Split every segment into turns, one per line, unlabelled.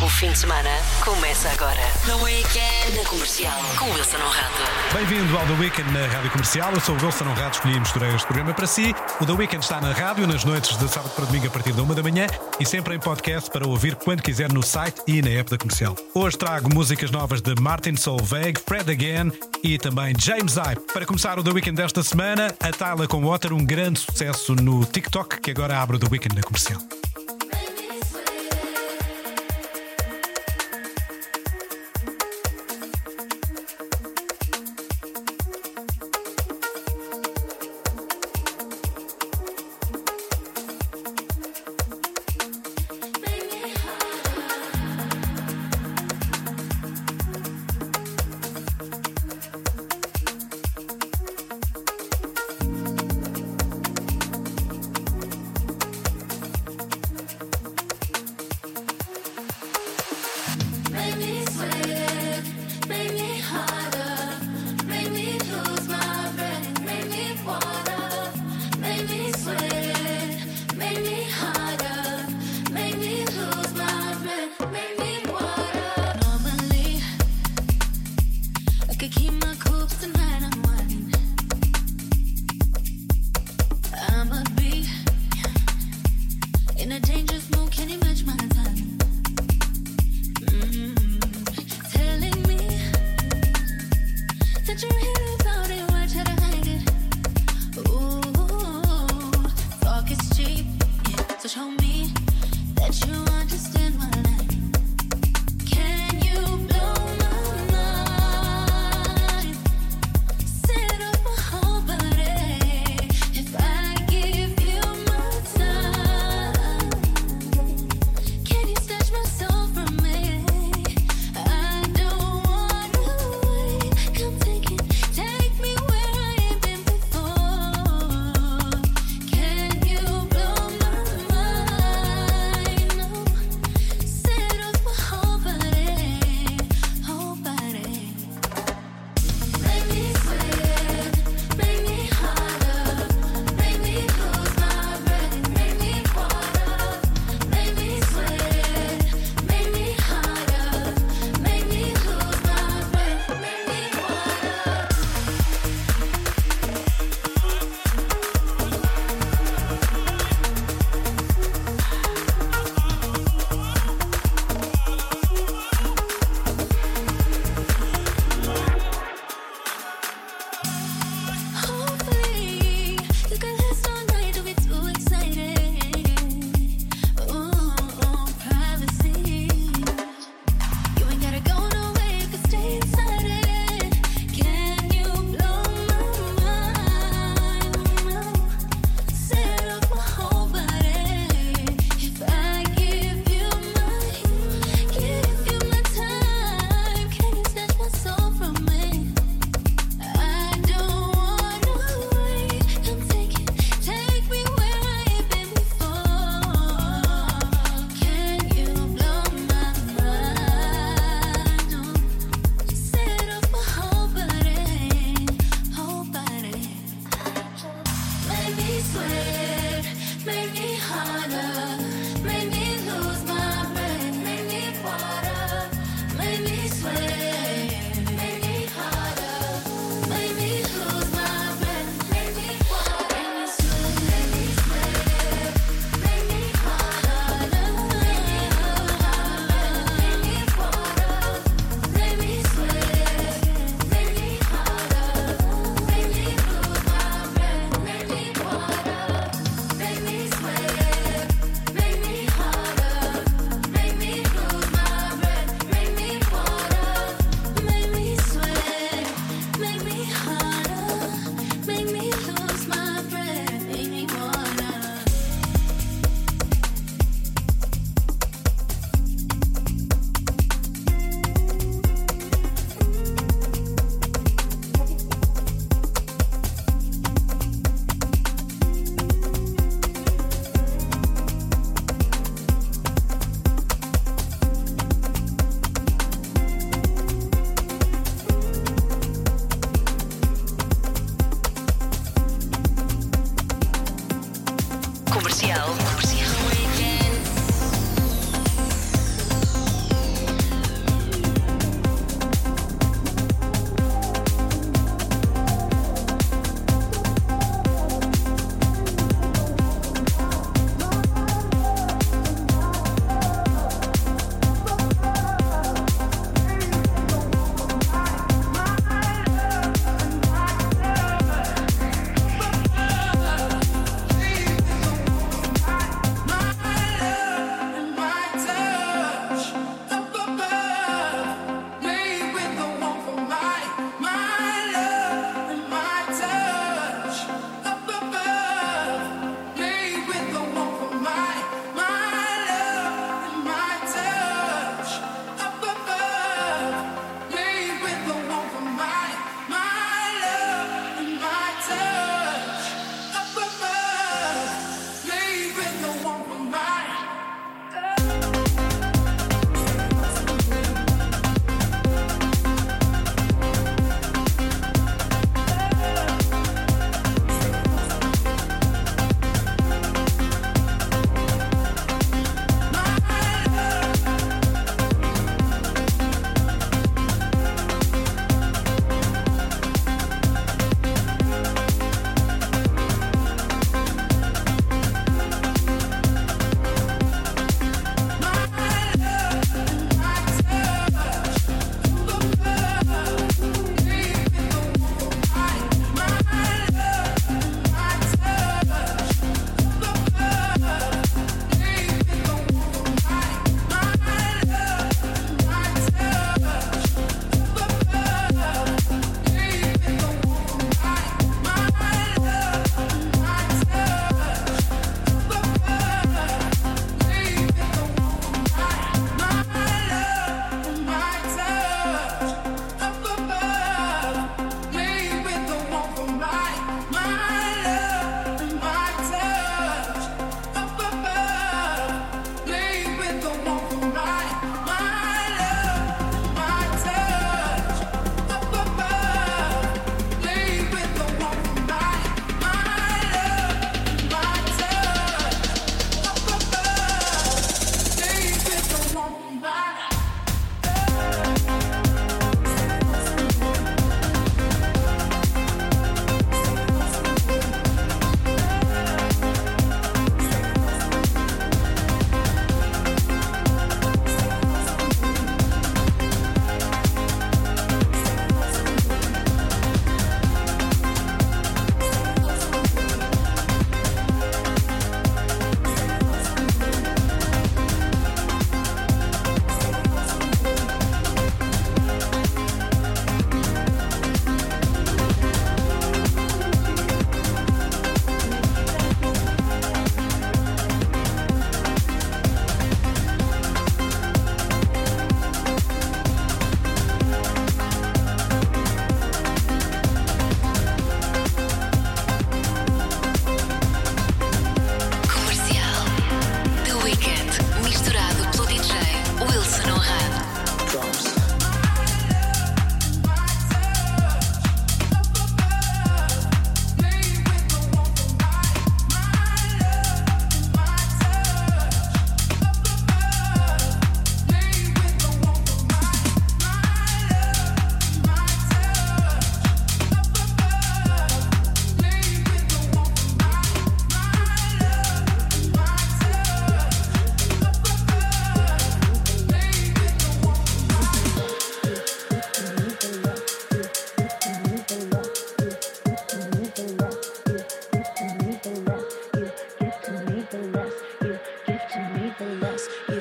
O fim de semana começa agora. The Weekend na Comercial, com Wilson Honrado.
Bem-vindo ao The Weekend na Rádio Comercial. Eu sou o Wilson Honrado, escolhi e misturei este programa para si. O The Weekend está na rádio nas noites de sábado para domingo a partir da 1 da manhã e sempre em podcast para ouvir quando quiser no site e na app da Comercial. Hoje trago músicas novas de Martin Solveig, Fred Again e também James Hype. Para começar o The Weekend desta semana, a Tyler com Water, um grande sucesso no TikTok, que agora abre o The Weekend na Comercial.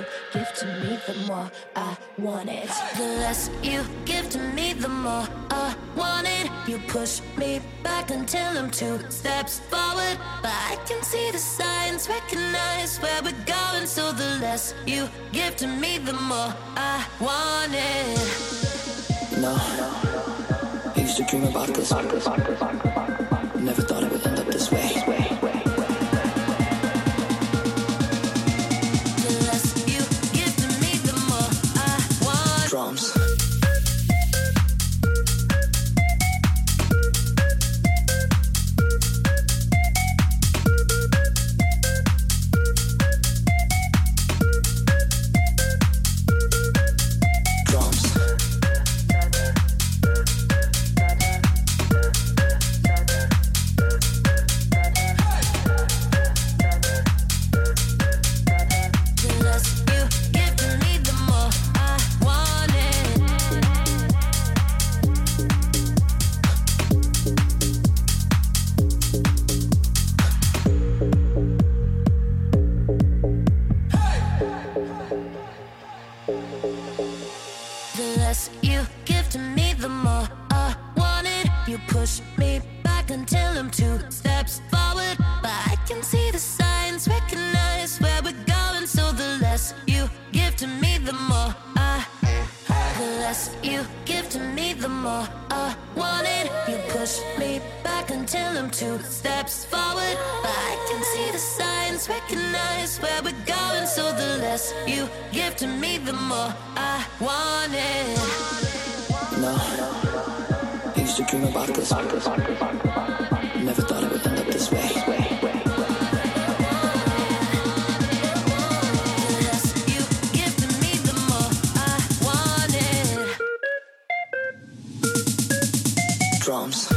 give to me, the more I want it. The less you give to me, the more I want it. You push me back until I'm 2 steps forward, but I can see the signs, recognize where we're going. So the less you give to me, the more I want it.
No, I used to dream about this. Never thought it would end up this way. Drums. Never thought it would end up this way. Drums.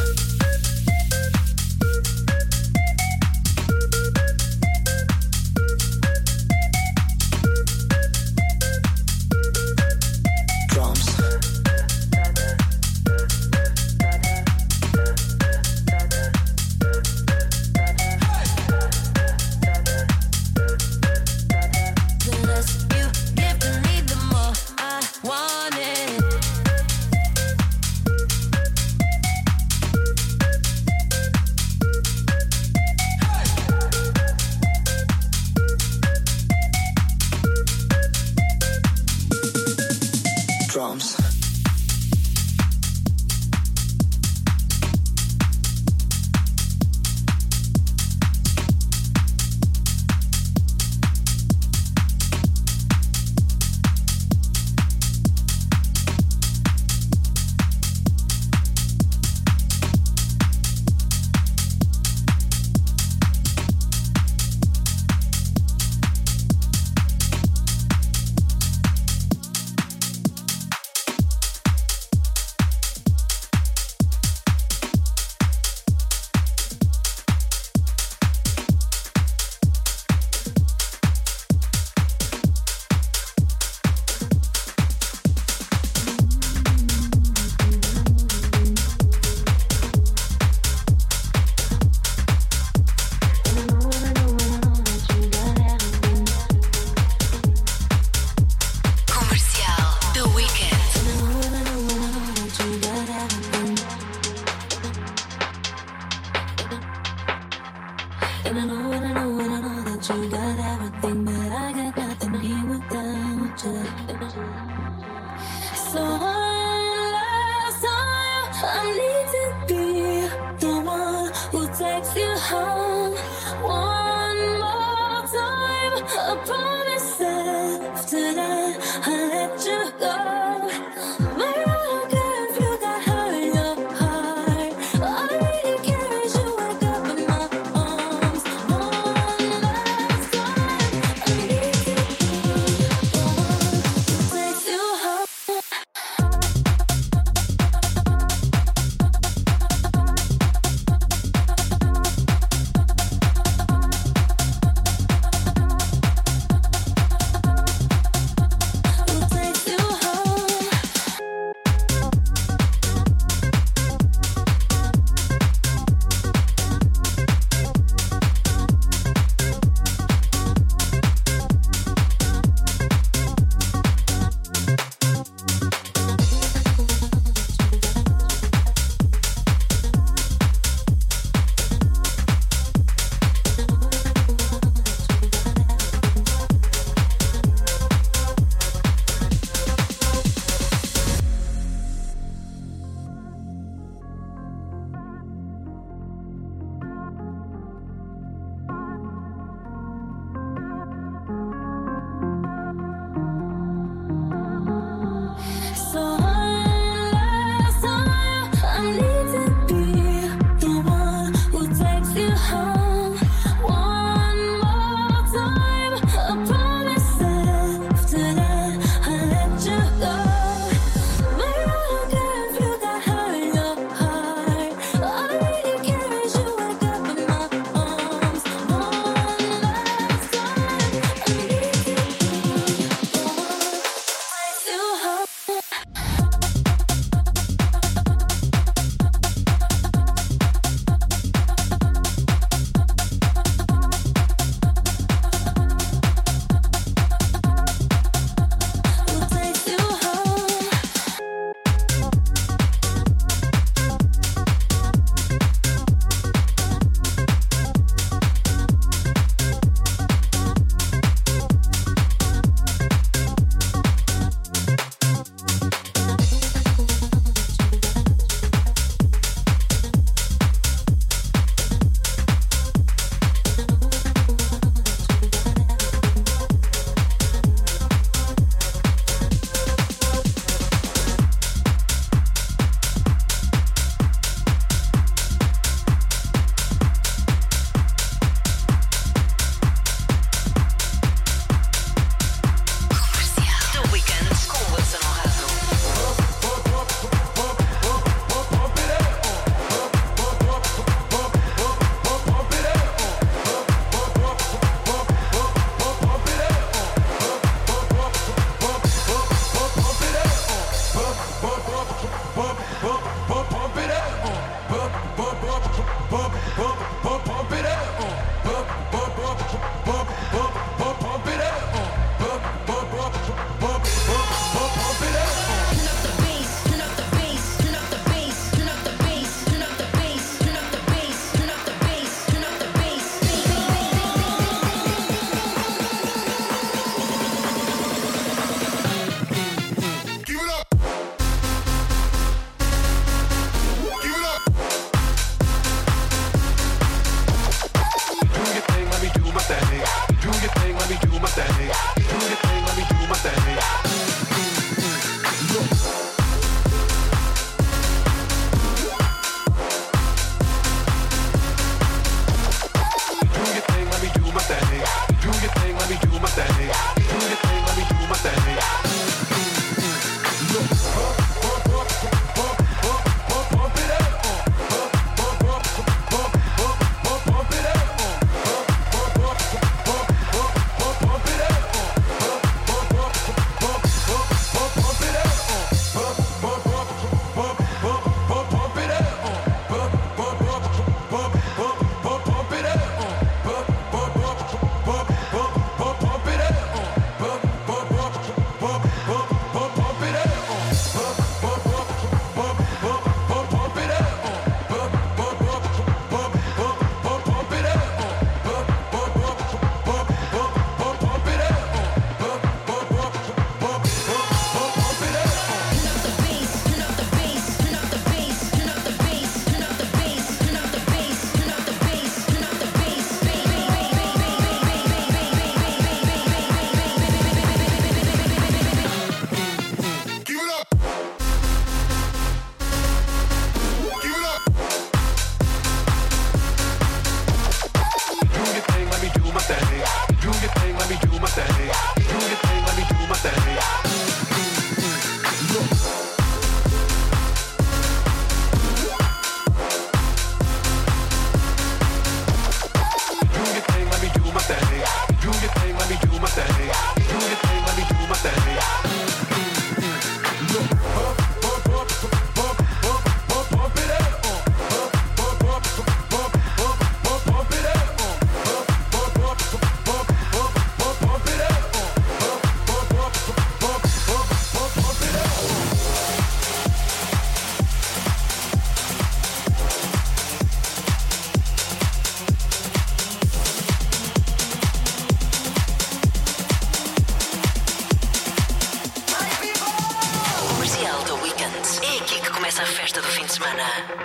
festa do fim de semana.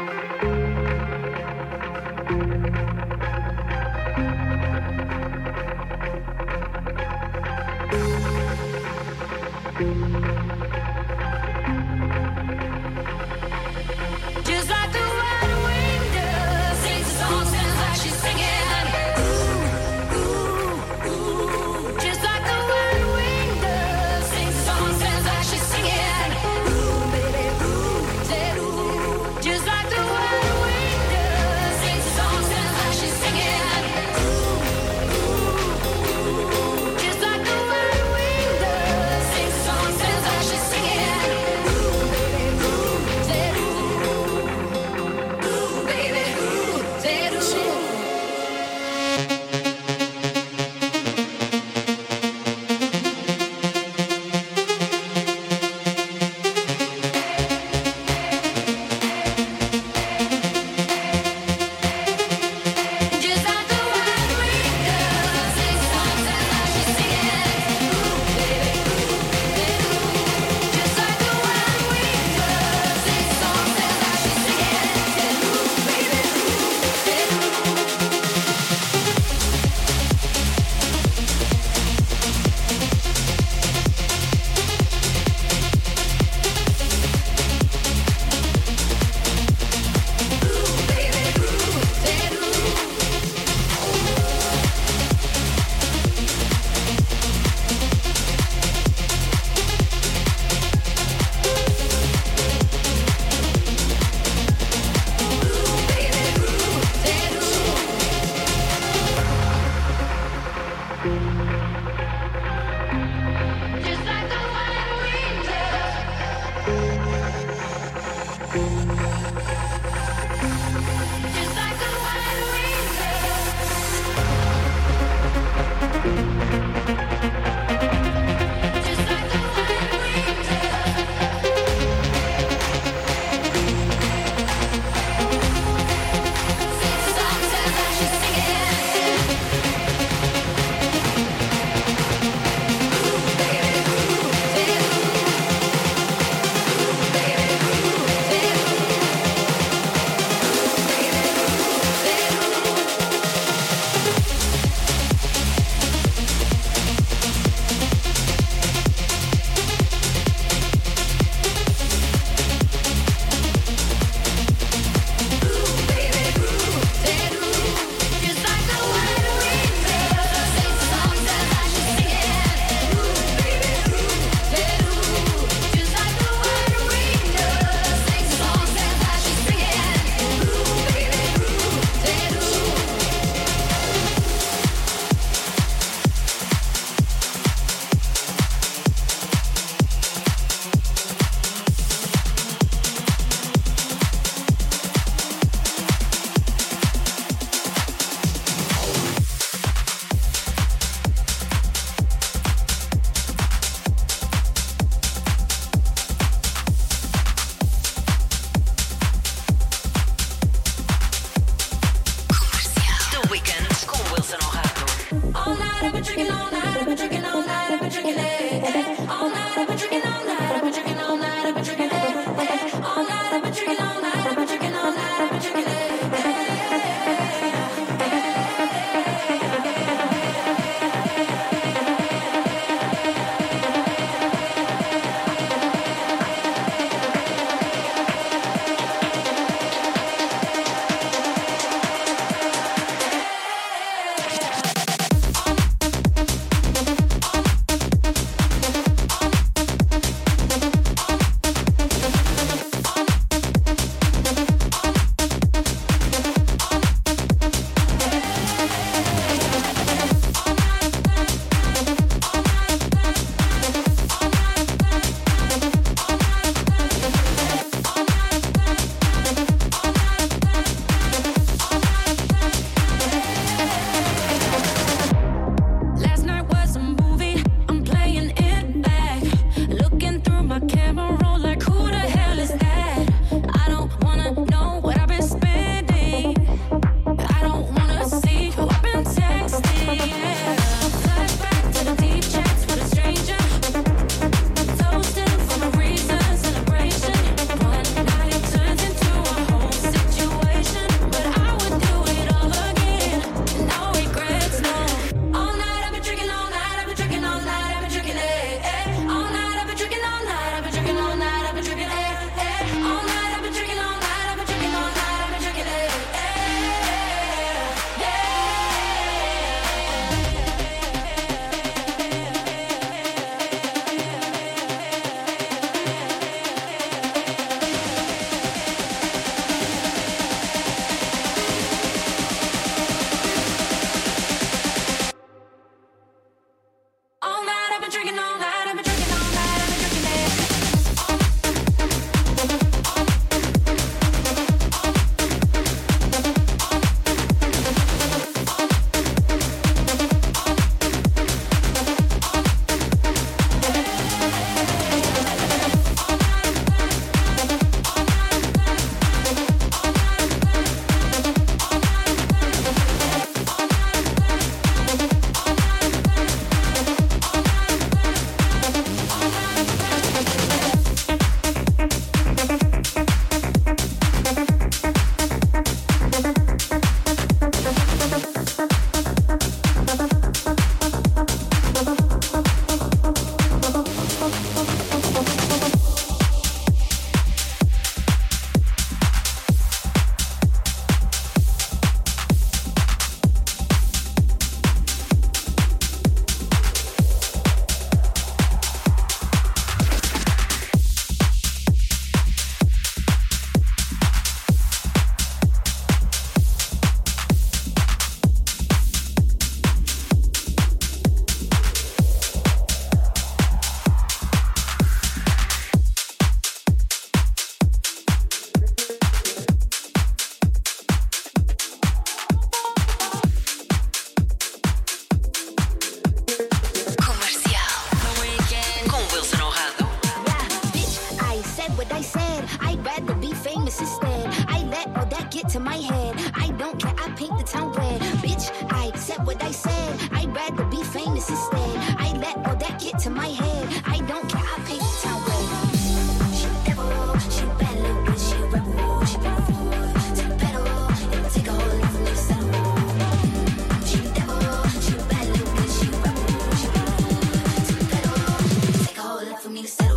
Just like the wide wind does, sings a song, sounds like she's singing. Ooh, ooh, ooh. Just like the wide wind does, sings a song, sounds like she's singing. Ooh, baby, ooh, say ooh. Just like the wide wind does, sings a song, sounds like she's singing. Ooh, ooh, ooh. Just like the wide wind does, sings a song, sounds like she's singing. Ooh, baby, ooh, say ooh. Ooh, baby, ooh, say ooh. Just like the wide wind does, sings a song, sounds like she's singing. Ooh, baby, ooh, say ooh. Just like the wide wind does, sings a song, sounds like she's singing. Ooh, baby, ooh, say ooh. Ooh, baby, ooh, say ooh. Ooh, baby, ooh, say ooh. Just like the wide wind does. Just like the wide wind does. Just like the wide wind does. Sings a song, sounds like she's singing. Ooh, baby, ooh, say ooh. Ooh, baby, ooh, say ooh. Ooh, baby, ooh, say ooh. Ooh, baby, ooh, say ooh. Just like the wide wind does, sings a song, sounds like she's singing. Ooh, baby, ooh, say ooh. Just like the wide wind does, sings a song, sounds like she's singing. Ooh, baby, ooh, say ooh.
The Weekend com Wilson Honrado.
All night I've been drinking, all night I've been drinking, all night I've been drinking it. All night I've been drinking, all night I've been drinking, all night I've been drinking it. All night I've been drinking, all night I've been drinking, all night I've been drinking it. All
what I said. I'd rather be famous instead. I let all that get to my head. I don't care, I paint the town red. Bitch, I said what I said. I'd rather be famous instead. I let all that get to my head. I don't care, I paint the town red. She devil, she bad little bitch, she rebel, she beautiful. Take a pedal and take a whole lot from me to settle. She devil, she bad little bitch, she rebel, she beautiful. Take a pedal and take a whole lot from me to settle.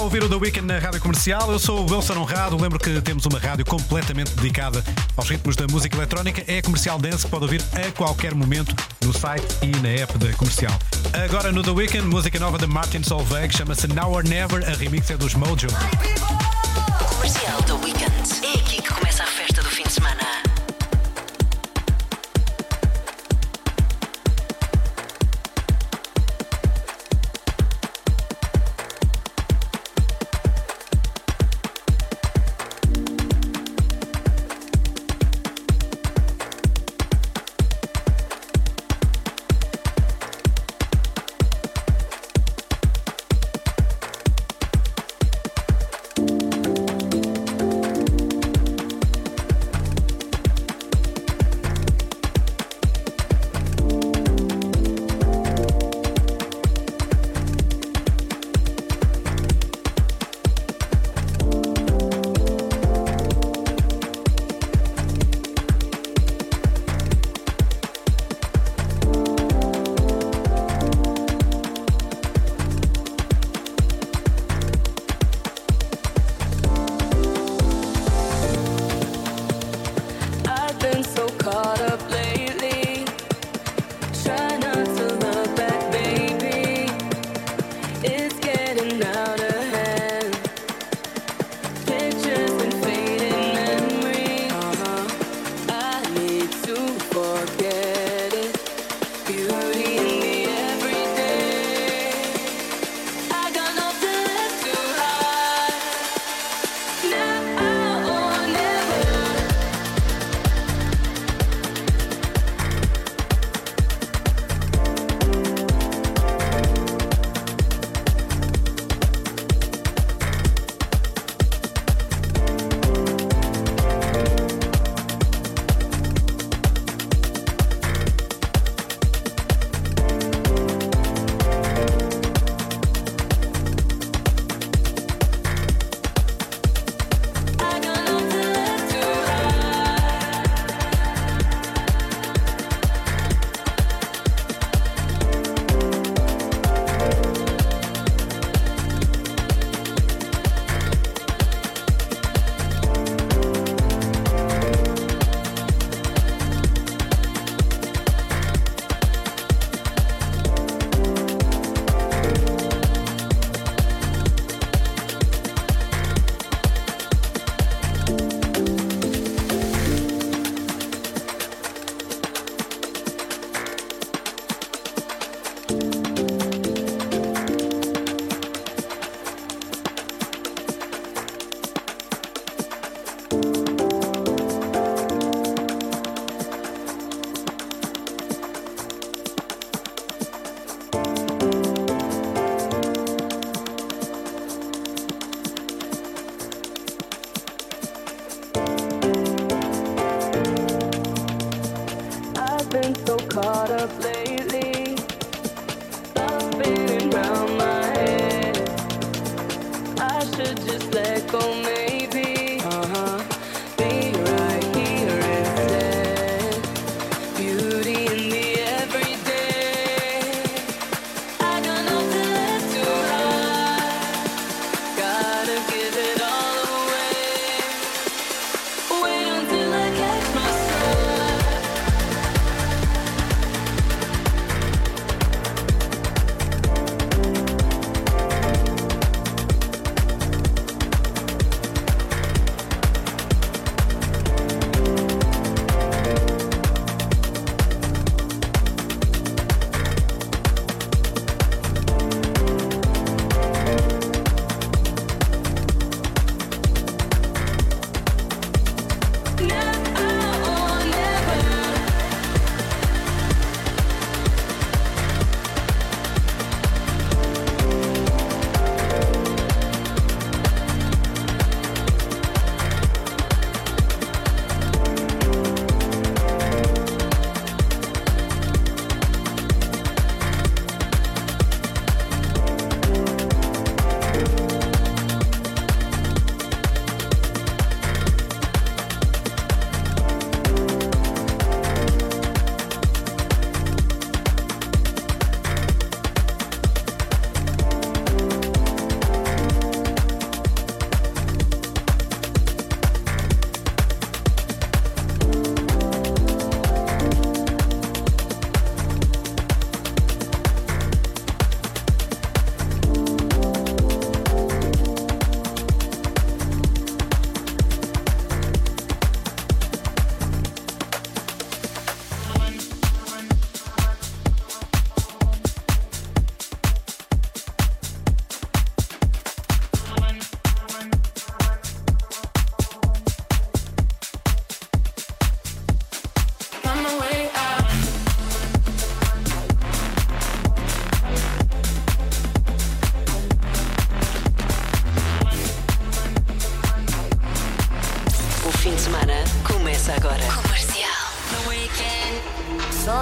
a ouvir o The Weekend na Rádio Comercial. Eu sou o Wilson Honrado. Lembro que temos uma rádio completamente dedicada aos ritmos da música eletrónica. É a Comercial Dance, que pode ouvir a qualquer momento no site e na app da Comercial. Agora no The Weekend, música nova de Martin Solveig, chama-se Now or Never. A remix é dos Mojo.
Comercial The Weekend. É aqui que começa a festa do fim de semana.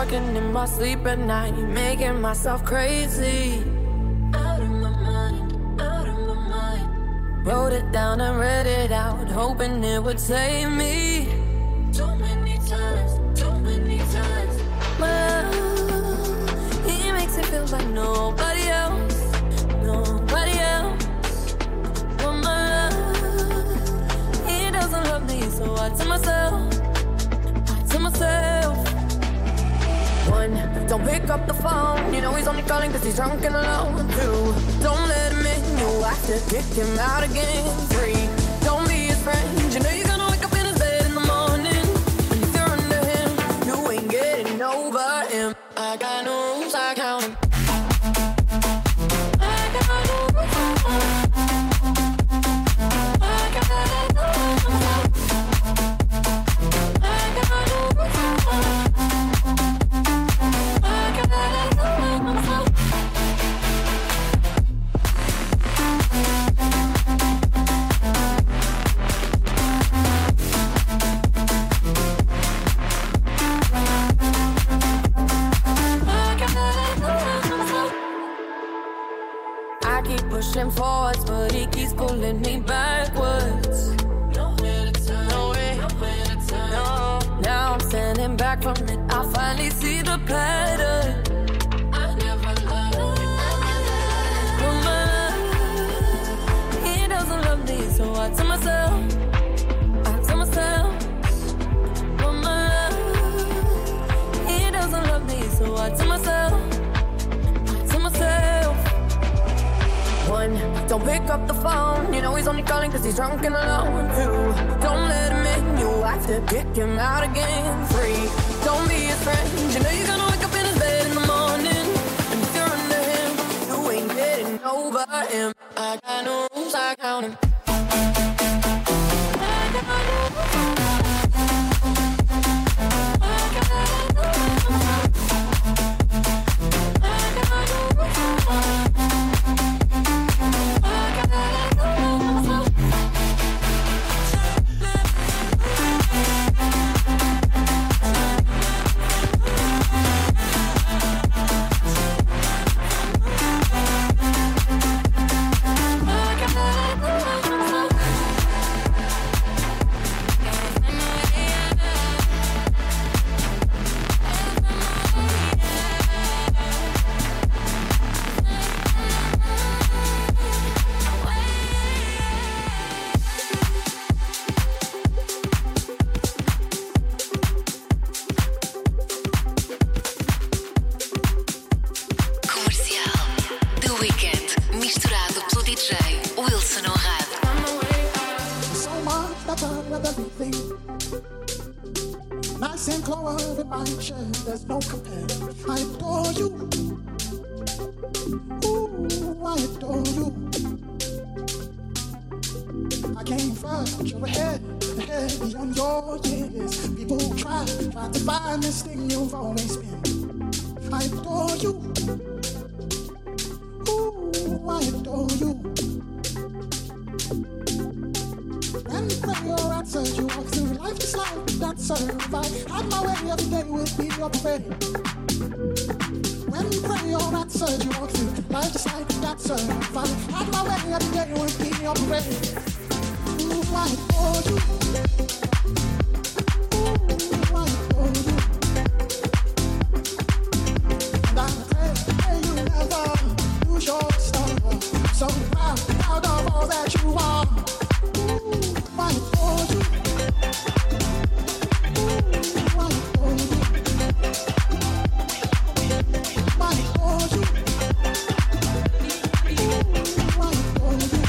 Talking in my sleep at night, making myself crazy. Out of my mind, out of my mind. Wrote it down and read it out, hoping it would save me. Too many times, too many times. My love, he makes it feel like nobody else, nobody else. But my love, he doesn't love me, so I tell myself, one, don't pick up the phone. You know he's only calling cause he's drunk and alone. Two, don't let him in. You have to kick him out again. Three, don't be his friend. You know you're gonna wake up in his bed in the morning. And if you're under him, you ain't getting over him. I got no rules, I count him. I got no rules, I count him. I got no rules, I count him. Pushing forwards, but he keeps pulling me backwards. Nowhere to turn, nowhere to turn. No. Now I'm standing back from it. I finally see the pattern. I never loved but my love, he doesn't love me, so I tell myself, but my love, he doesn't love me, so I tell myself. One, don't pick up the phone. You know he's only calling cause he's drunk and alone. Two, don't let him in. You have to kick him out again. Three, don't be his friend. You know you're gonna wake up in his bed in the morning. And if you're under him, you ain't getting over him. I got no rules, I count him. I got no rules, I count him.
There's no compare. I adore you. Ooh, I adore you. I came first, but you're ahead beyond your years. People try to find this thing you've always been. I adore you. Ooh, I adore you. And when you're answered, you walk through life just like that certified. Had my way every day would be your parade. When you pray you're answered, you walk through life just like that certified. Had my way every day would be your parade. Ooh, I adore you. Ooh, I adore you. And I pray you never lose your star. So proud of all that you are. I adore you. I adore you. I adore you. I adore you.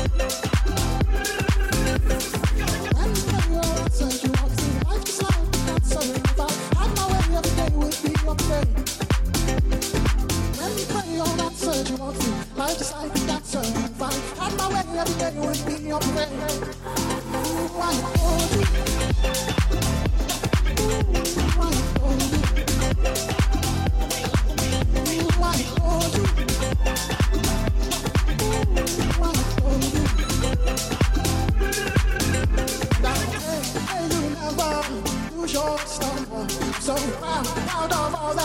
When you're outside, you walk through life just like that certified. Had my way every day would be your parade. When you pray you're outside, you walk through life just like that certified. Had my way every day would be your parade. I adore you. I adore you. I adore you. I adore you. Hey, you never lose your star. So proud of all that.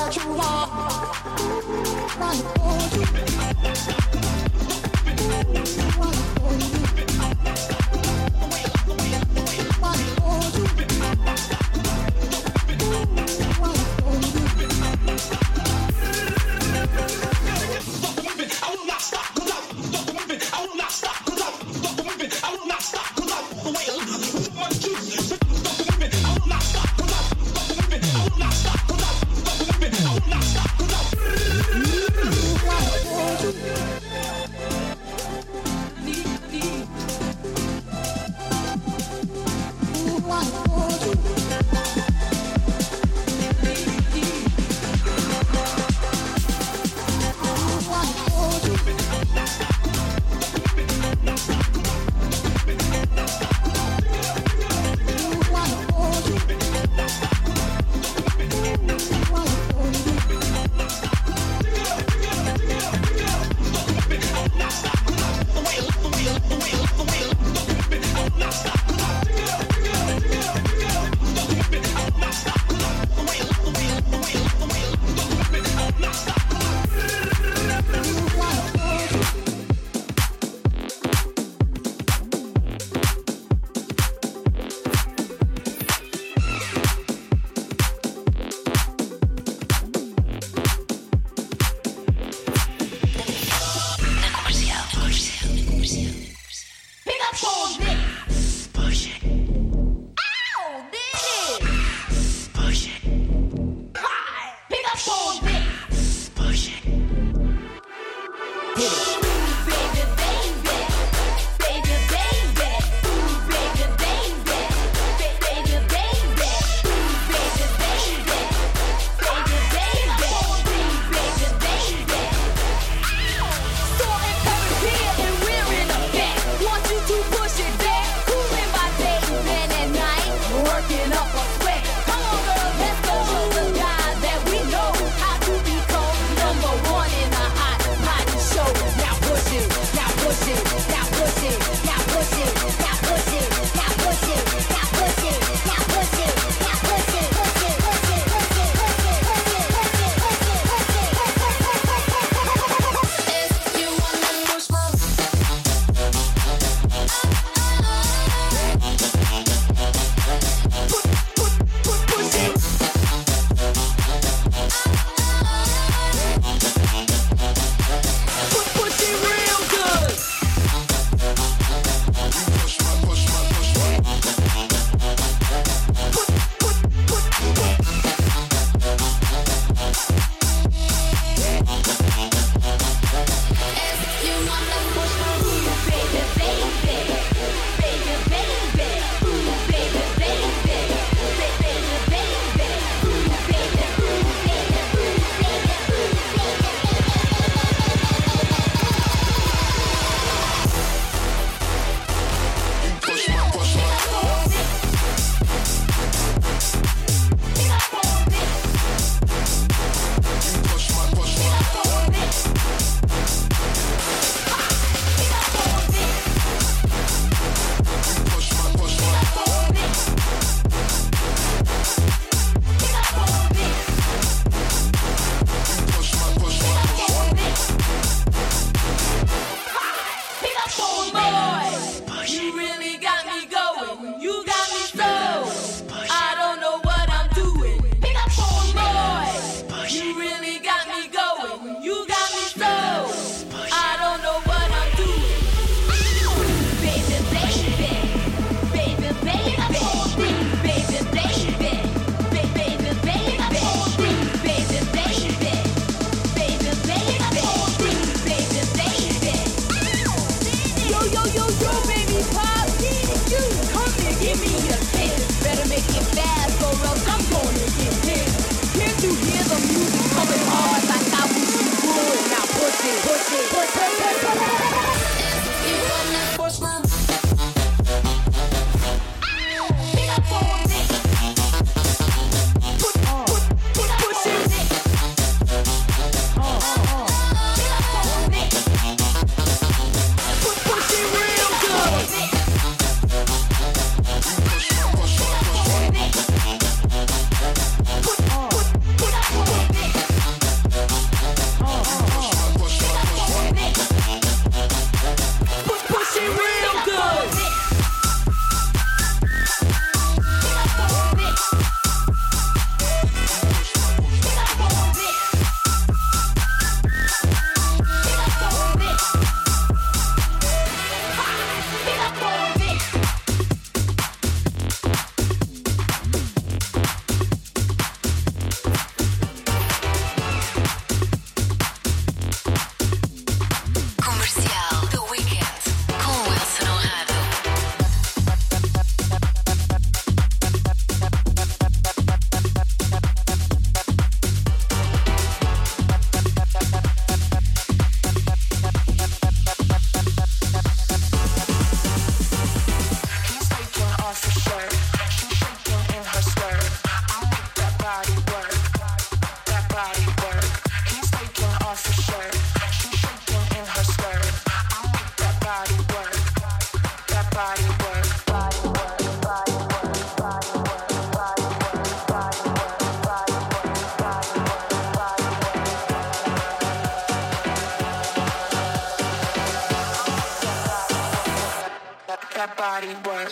that body work.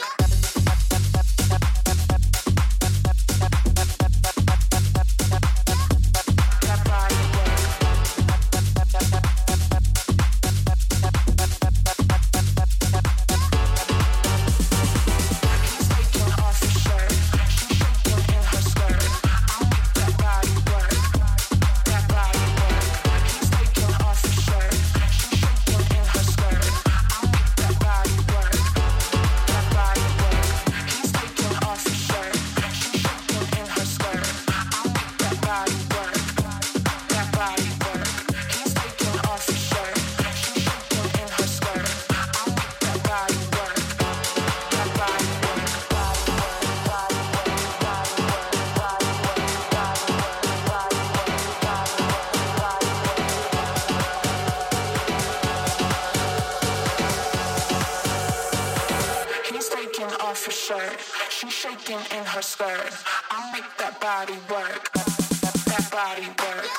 She's shaking in her skirt. I'll make that body work. That body work.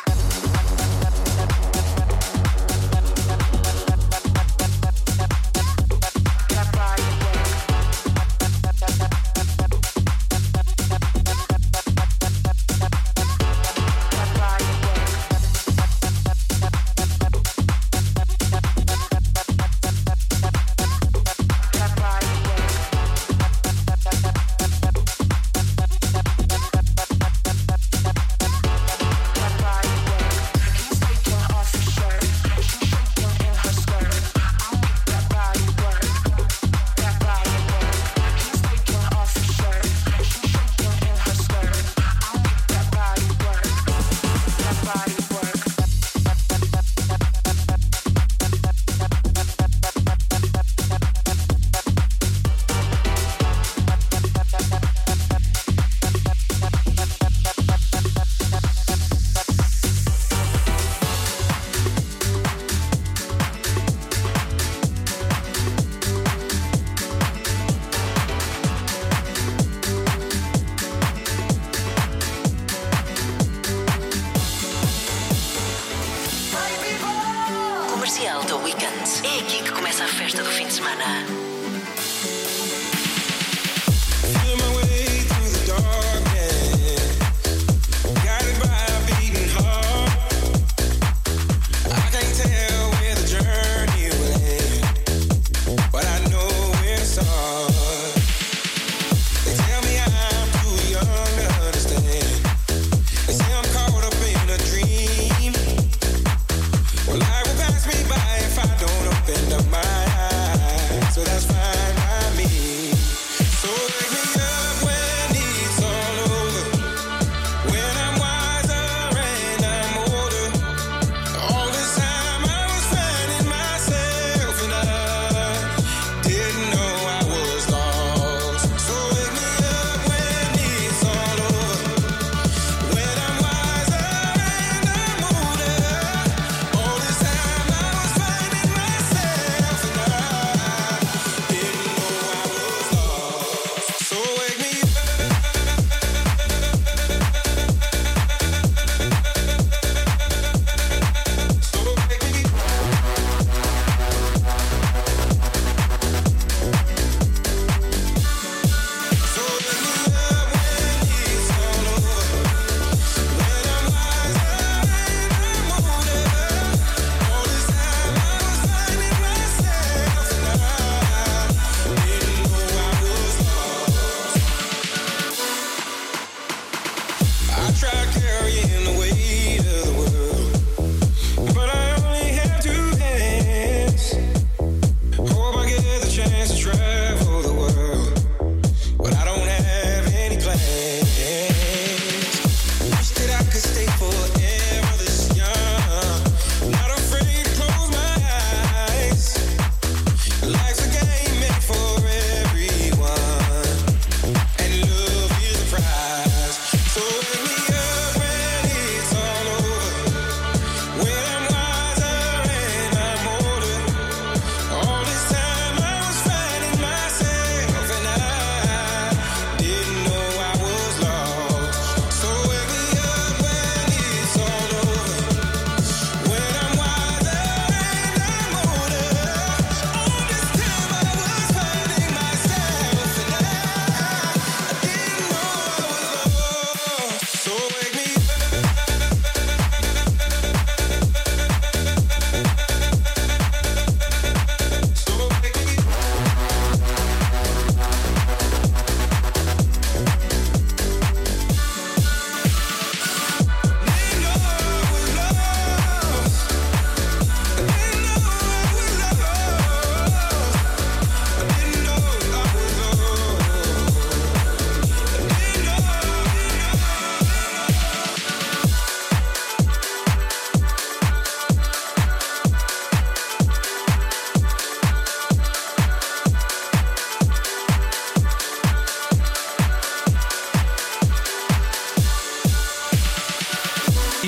Comercial The Weeknd. É aqui que começa a festa do fim de semana.
So that's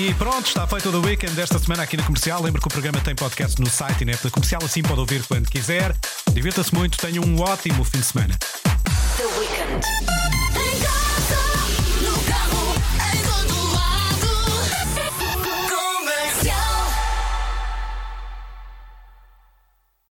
E pronto, está feito o The Weekend desta semana aqui na Comercial. Lembro que o programa tem podcast no site e na app da Comercial, assim pode ouvir quando quiser. Divirta-se muito, tenha um ótimo fim de semana.
The Weekend.